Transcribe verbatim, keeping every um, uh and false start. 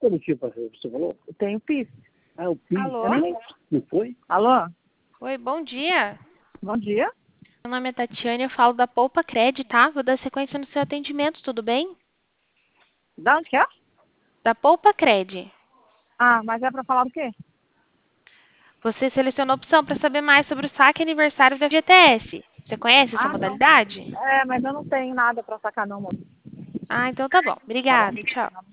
ou não tinha, parceiro? Você falou? Eu tenho P I S. Ah, o P I S. Alô? Não foi? Alô? Oi, bom dia. Bom dia. Meu nome é Tatiane, eu falo da Poupa Cred, tá? Vou dar sequência no seu atendimento, tudo bem? Da onde que é? Da Poupa Cred. Ah, mas é pra falar do quê? Você selecionou a opção para saber mais sobre o saque aniversário da F G T S. Você conhece essa Ah, não. modalidade? É, mas eu não tenho nada pra sacar não, moço. Ah, então tá bom. Tá bom? Obrigada. Tchau.